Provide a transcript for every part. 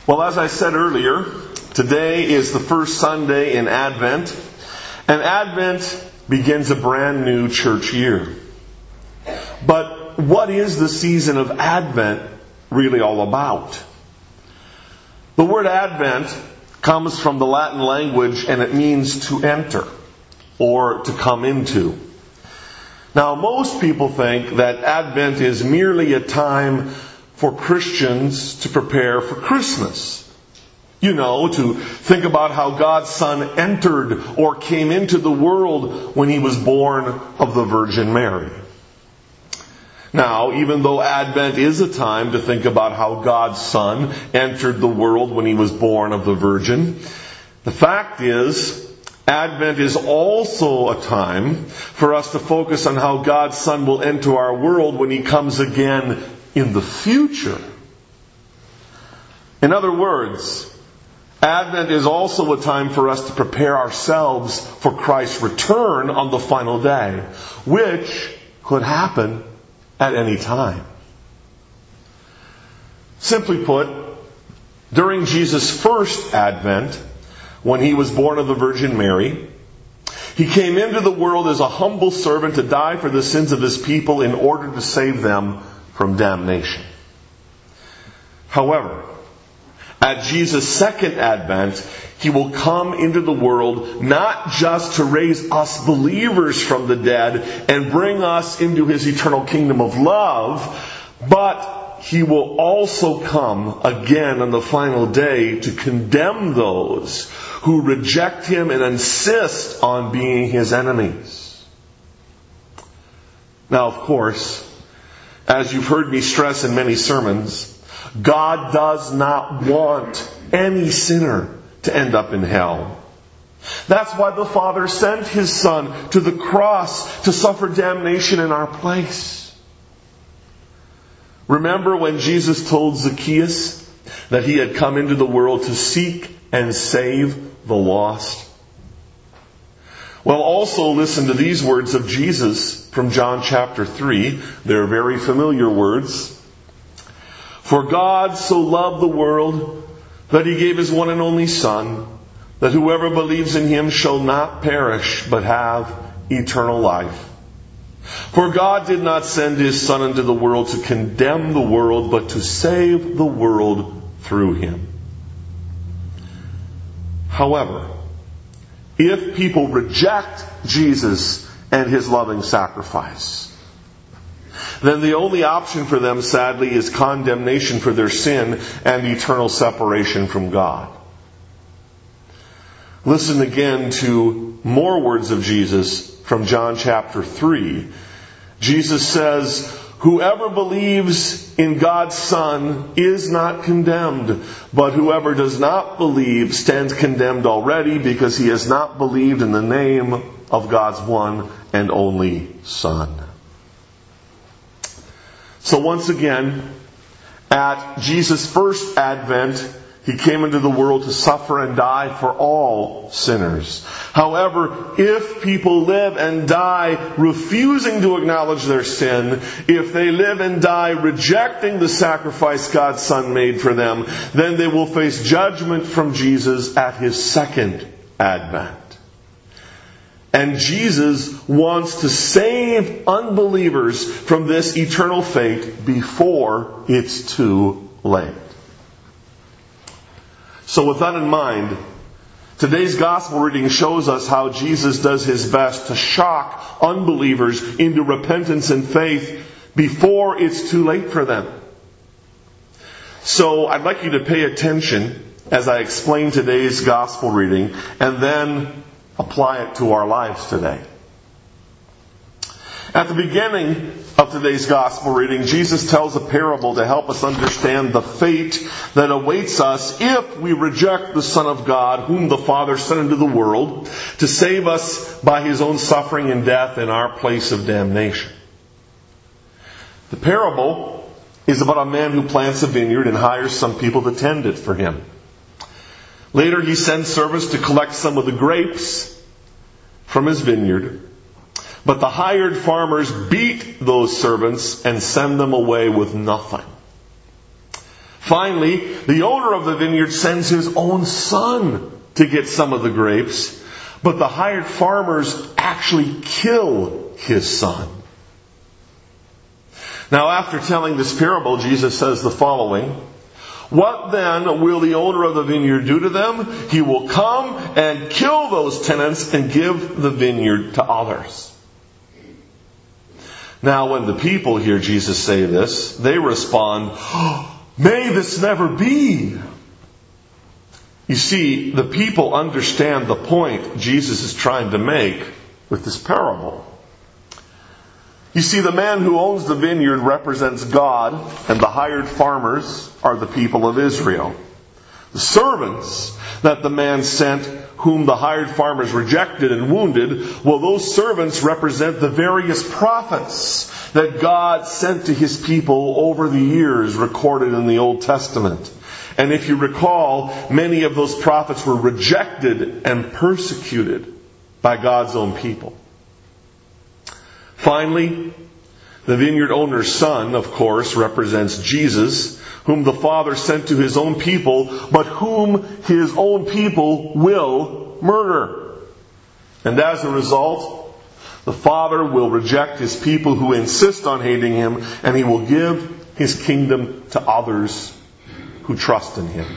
Well, as I said earlier, today is the first Sunday in Advent, and Advent begins a brand new church year. But what is the season of Advent really all about? The word Advent comes from the Latin language, and it means to enter or to come into. Now, most people think that Advent is merely a time for Christians to prepare for Christmas. You know, to think about how God's Son entered or came into the world when He was born of the Virgin Mary. Now, even though Advent is a time to think about how God's Son entered the world when He was born of the Virgin, the fact is, Advent is also a time for us to focus on how God's Son will enter our world when He comes again in the future. In other words, Advent is also a time for us to prepare ourselves for Christ's return on the final day, which could happen at any time. Simply put, during Jesus' first Advent, when He was born of the Virgin Mary, He came into the world as a humble servant to die for the sins of His people in order to save them from damnation. However, at Jesus' second Advent, He will come into the world not just to raise us believers from the dead and bring us into His eternal kingdom of love, but He will also come again on the final day to condemn those who reject Him and insist on being His enemies. Now, of course, as you've heard me stress in many sermons, God does not want any sinner to end up in hell. That's why the Father sent His Son to the cross to suffer damnation in our place. Remember when Jesus told Zacchaeus that He had come into the world to seek and save the lost? Well, also listen to these words of Jesus from John chapter 3. They're very familiar words. For God so loved the world that He gave His one and only Son, that whoever believes in Him shall not perish, but have eternal life. For God did not send His Son into the world to condemn the world, but to save the world through Him. However, if people reject Jesus and His loving sacrifice, then the only option for them, sadly, is condemnation for their sin and eternal separation from God. Listen again to more words of Jesus from John chapter 3. Jesus says, "Whoever believes in God's Son is not condemned, but whoever does not believe stands condemned already, because he has not believed in the name of God's one and only Son." So once again, at Jesus' first Advent, He came into the world to suffer and die for all sinners. However, if people live and die refusing to acknowledge their sin, if they live and die rejecting the sacrifice God's Son made for them, then they will face judgment from Jesus at His second Advent. And Jesus wants to save unbelievers from this eternal fate before it's too late. So with that in mind, today's gospel reading shows us how Jesus does His best to shock unbelievers into repentance and faith before it's too late for them. So I'd like you to pay attention as I explain today's gospel reading and then apply it to our lives today. At the beginning of today's gospel reading, Jesus tells a parable to help us understand the fate that awaits us if we reject the Son of God, whom the Father sent into the world to save us by His own suffering and death in our place of damnation. The parable is about a man who plants a vineyard and hires some people to tend it for him. Later, he sends servants to collect some of the grapes from his vineyard. But the hired farmers beat those servants and send them away with nothing. Finally, the owner of the vineyard sends his own son to get some of the grapes, but the hired farmers actually kill his son. Now, after telling this parable, Jesus says the following: "What then will the owner of the vineyard do to them? He will come and kill those tenants and give the vineyard to others." Now, when the people hear Jesus say this, they respond, "May this never be." You see, the people understand the point Jesus is trying to make with this parable. You see, the man who owns the vineyard represents God, and the hired farmers are the people of Israel. The servants that the man sent, whom the hired farmers rejected and wounded, well, those servants represent the various prophets that God sent to His people over the years recorded in the Old Testament. And if you recall, many of those prophets were rejected and persecuted by God's own people. Finally, the vineyard owner's son, of course, represents Jesus, whom the Father sent to His own people, but whom His own people will murder. And as a result, the Father will reject His people who insist on hating Him, and He will give His kingdom to others who trust in Him.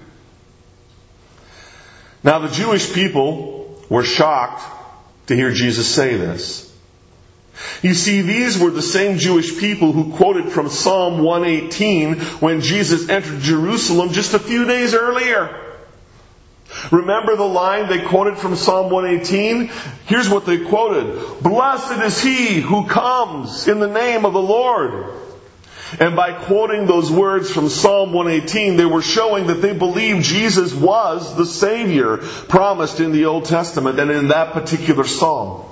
Now, the Jewish people were shocked to hear Jesus say this. You see, these were the same Jewish people who quoted from Psalm 118 when Jesus entered Jerusalem just a few days earlier. Remember the line they quoted from Psalm 118? Here's what they quoted: "Blessed is he who comes in the name of the Lord." And by quoting those words from Psalm 118, they were showing that they believed Jesus was the Savior promised in the Old Testament and in that particular psalm.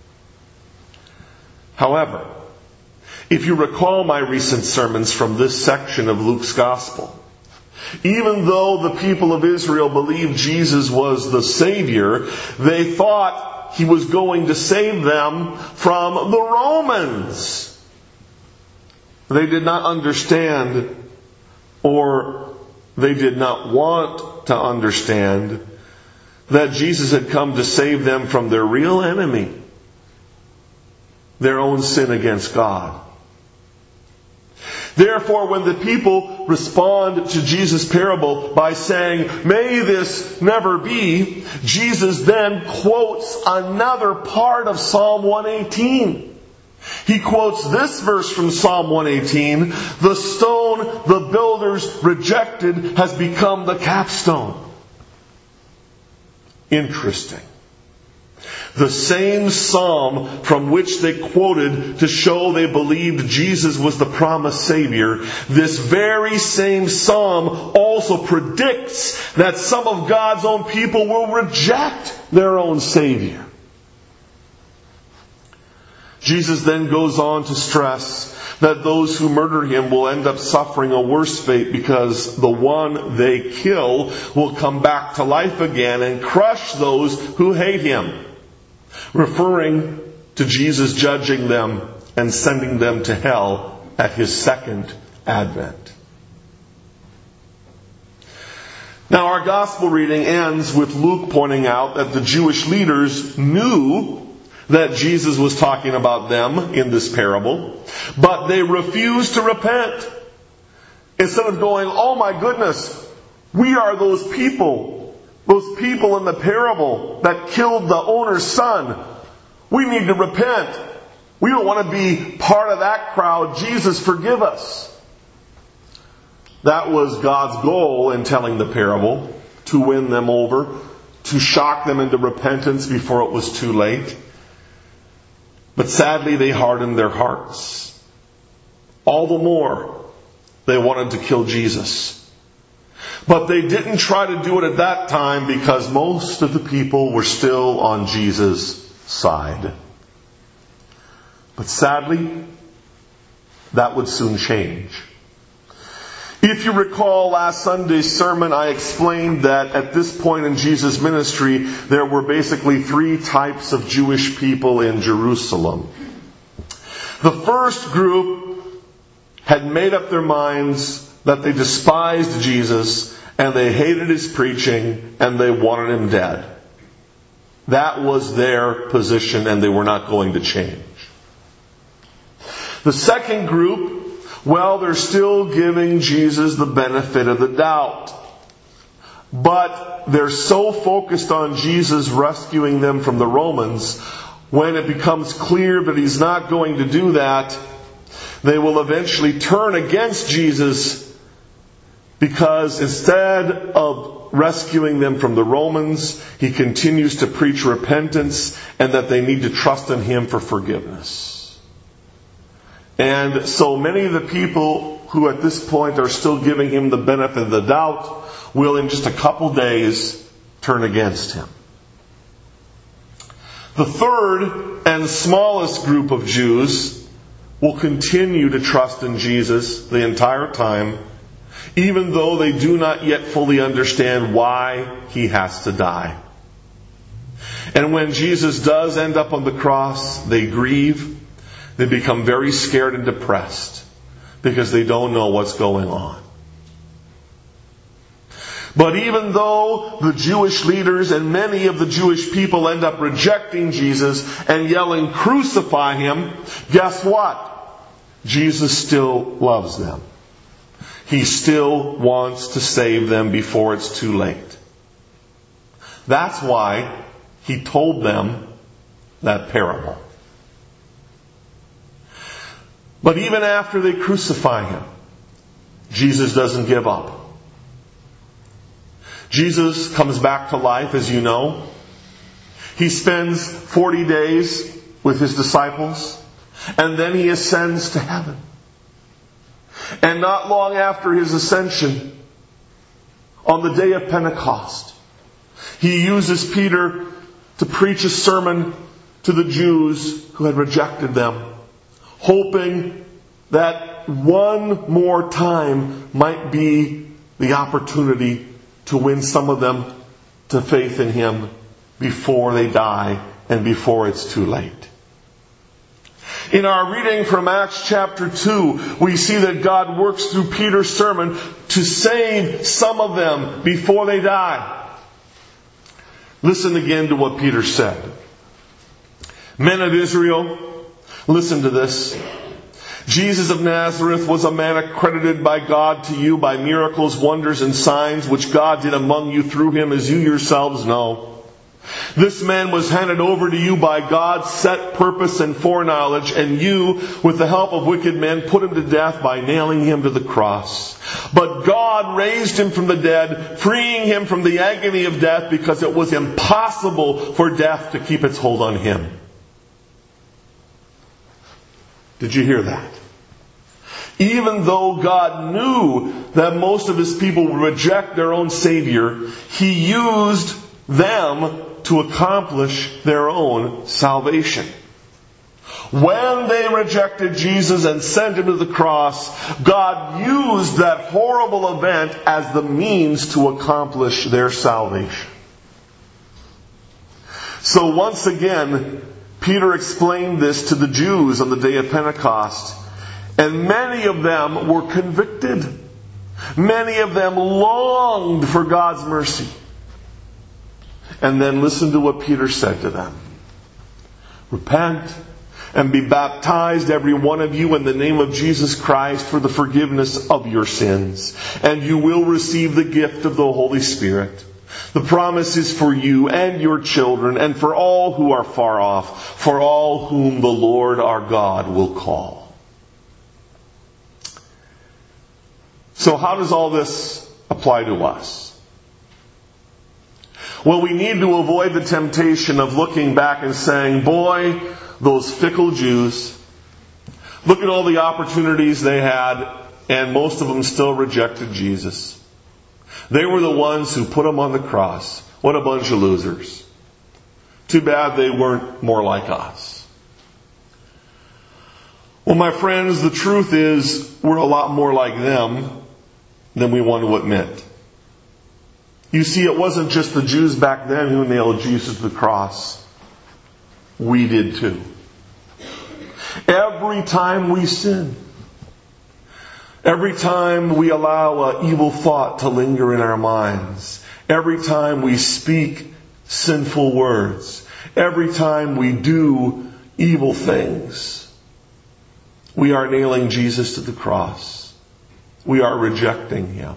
However, if you recall my recent sermons from this section of Luke's Gospel, even though the people of Israel believed Jesus was the Savior, they thought He was going to save them from the Romans. They did not understand, or they did not want to understand, that Jesus had come to save them from their real enemy, their own sin against God. Therefore, when the people respond to Jesus' parable by saying, "May this never be," Jesus then quotes another part of Psalm 118. He quotes this verse from Psalm 118, "The stone the builders rejected has become the capstone." Interesting. The same psalm from which they quoted to show they believed Jesus was the promised Savior, this very same psalm also predicts that some of God's own people will reject their own Savior. Jesus then goes on to stress that those who murder Him will end up suffering a worse fate because the one they kill will come back to life again and crush those who hate Him, referring to Jesus judging them and sending them to hell at His second advent. Now, our gospel reading ends with Luke pointing out that the Jewish leaders knew that Jesus was talking about them in this parable, but they refused to repent. Instead of going, "Oh my goodness, we are those people in the parable that killed the owner's son. We need to repent. We don't want to be part of that crowd. Jesus, forgive us." That was God's goal in telling the parable, to win them over, to shock them into repentance before it was too late. But sadly, they hardened their hearts. All the more, they wanted to kill Jesus. But they didn't try to do it at that time because most of the people were still on Jesus' side. But sadly, that would soon change. If you recall last Sunday's sermon, I explained that at this point in Jesus' ministry, there were basically three types of Jewish people in Jerusalem. The first group had made up their minds that they despised Jesus and they hated his preaching and they wanted him dead. That was their position, and they were not going to change. The second group, well, they're still giving Jesus the benefit of the doubt. But they're so focused on Jesus rescuing them from the Romans, when it becomes clear that he's not going to do that, they will eventually turn against Jesus, because instead of rescuing them from the Romans, he continues to preach repentance and that they need to trust in him for forgiveness. And so many of the people who at this point are still giving him the benefit of the doubt will in just a couple days turn against him. The third and smallest group of Jews will continue to trust in Jesus the entire time, even though they do not yet fully understand why he has to die. And when Jesus does end up on the cross, they grieve. They become very scared and depressed because they don't know what's going on. But even though the Jewish leaders and many of the Jewish people end up rejecting Jesus and yelling, "Crucify him," guess what? Jesus still loves them. He still wants to save them before it's too late. That's why he told them that parable. But even after they crucify him, Jesus doesn't give up. Jesus comes back to life, as you know. He spends 40 days with his disciples, and then he ascends to heaven. And not long after his ascension, on the day of Pentecost, he uses Peter to preach a sermon to the Jews who had rejected them, hoping that one more time might be the opportunity to win some of them to faith in him before they die and before it's too late. In our reading from Acts chapter 2, we see that God works through Peter's sermon to save some of them before they die. Listen again to what Peter said. "Men of Israel, listen to this. Jesus of Nazareth was a man accredited by God to you by miracles, wonders, and signs which God did among you through him, as you yourselves know. This man was handed over to you by God's set purpose and foreknowledge, and you, with the help of wicked men, put him to death by nailing him to the cross. But God raised him from the dead, freeing him from the agony of death, because it was impossible for death to keep its hold on him." Did you hear that? Even though God knew that most of his people would reject their own Savior, he used them to accomplish their own salvation. When they rejected Jesus and sent him to the cross, God used that horrible event as the means to accomplish their salvation. So once again, Peter explained this to the Jews on the day of Pentecost, and many of them were convicted. Many of them longed for God's mercy. And then listen to what Peter said to them. "Repent and be baptized, every one of you, in the name of Jesus Christ for the forgiveness of your sins, and you will receive the gift of the Holy Spirit. The promise is for you and your children, and for all who are far off, for all whom the Lord our God will call." So how does all this apply to us? Well, we need to avoid the temptation of looking back and saying, "Boy, those fickle Jews, look at all the opportunities they had, and most of them still rejected Jesus. They were the ones who put him on the cross. What a bunch of losers. Too bad they weren't more like us." Well, my friends, the truth is we're a lot more like them than we want to admit. You see, it wasn't just the Jews back then who nailed Jesus to the cross. We did too. Every time we sin, Every time we allow an evil thought to linger in our minds, every time we speak sinful words, every time we do evil things, we are nailing Jesus to the cross. We are rejecting Him.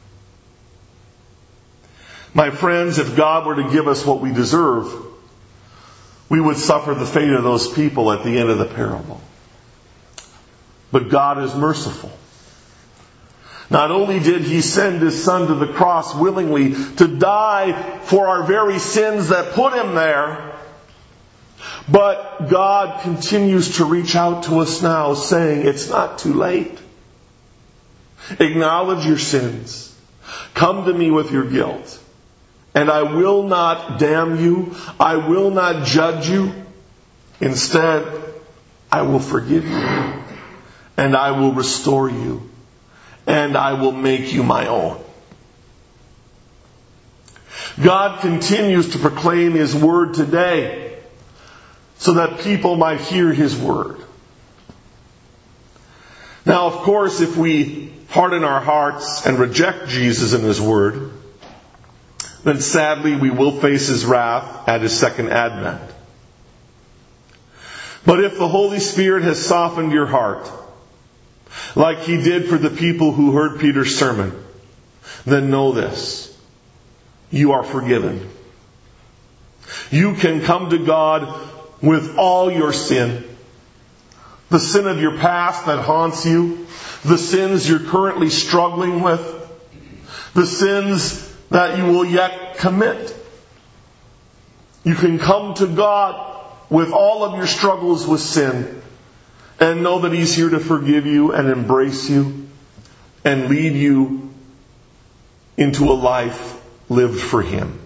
My friends, if God were to give us what we deserve, we would suffer the fate of those people at the end of the parable. But God is merciful. Not only did He send His Son to the cross willingly to die for our very sins that put Him there, but God continues to reach out to us now saying, it's not too late. Acknowledge your sins. Come to me with your guilt. And I will not damn you. I will not judge you. Instead, I will forgive you. And I will restore you. And I will make you my own. God continues to proclaim His Word today so that people might hear His Word. Now, of course, if we harden our hearts and reject Jesus and His Word, then sadly we will face His wrath at His second advent. But if the Holy Spirit has softened your heart, like He did for the people who heard Peter's sermon, then know this: you are forgiven. You can come to God with all your sin. The sin of your past that haunts you, the sins you're currently struggling with, the sins that you will yet commit. You can come to God with all of your struggles with sin and know that He's here to forgive you and embrace you and lead you into a life lived for Him.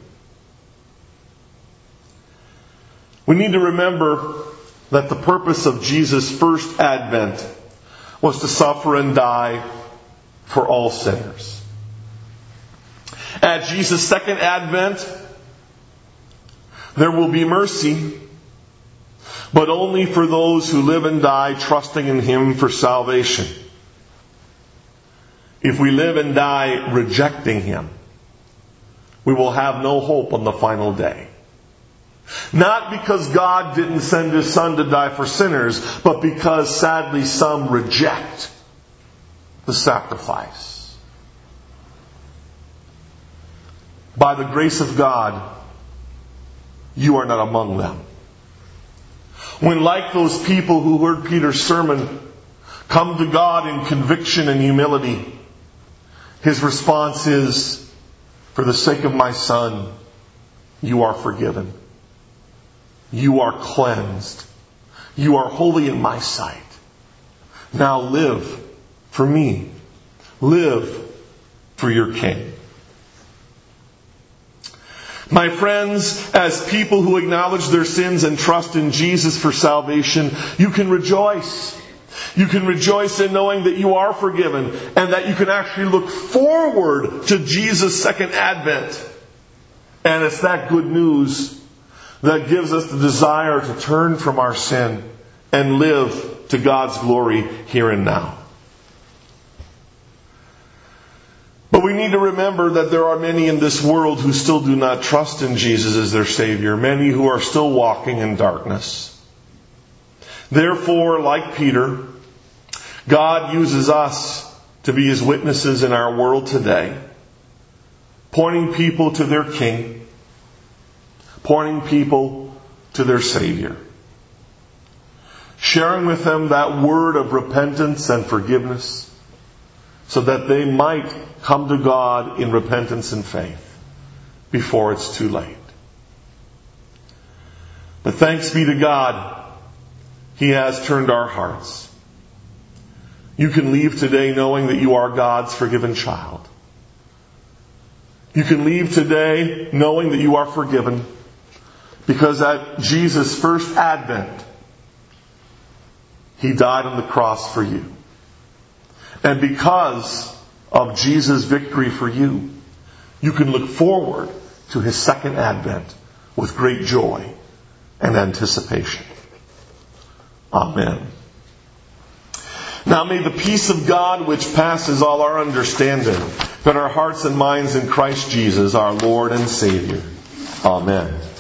We need to remember that the purpose of Jesus' first advent was to suffer and die for all sinners. At Jesus' second advent, there will be mercy, but only for those who live and die trusting in Him for salvation. If we live and die rejecting Him, we will have no hope on the final day. Not because God didn't send His Son to die for sinners, but because sadly some reject the sacrifice. By the grace of God, you are not among them. When, like those people who heard Peter's sermon, come to God in conviction and humility, His response is, for the sake of my Son, you are forgiven. You are cleansed. You are holy in my sight. Now live for me. Live for your King. My friends, as people who acknowledge their sins and trust in Jesus for salvation, you can rejoice. You can rejoice in knowing that you are forgiven and that you can actually look forward to Jesus' second advent. And it's that good news that gives us the desire to turn from our sin and live to God's glory here and now. But we need to remember that there are many in this world who still do not trust in Jesus as their Savior. Many who are still walking in darkness. Therefore, like Peter, God uses us to be His witnesses in our world today, pointing people to their King, pointing people to their Savior, sharing with them that word of repentance and forgiveness so that they might come to God in repentance and faith before it's too late. But thanks be to God, He has turned our hearts. You can leave today knowing that you are God's forgiven child. You can leave today knowing that you are forgiven because at Jesus' first advent, He died on the cross for you. And because of Jesus' victory for you, you can look forward to His second advent with great joy and anticipation. Amen. Now may the peace of God, which passes all our understanding, fill our hearts and minds in Christ Jesus, our Lord and Savior. Amen.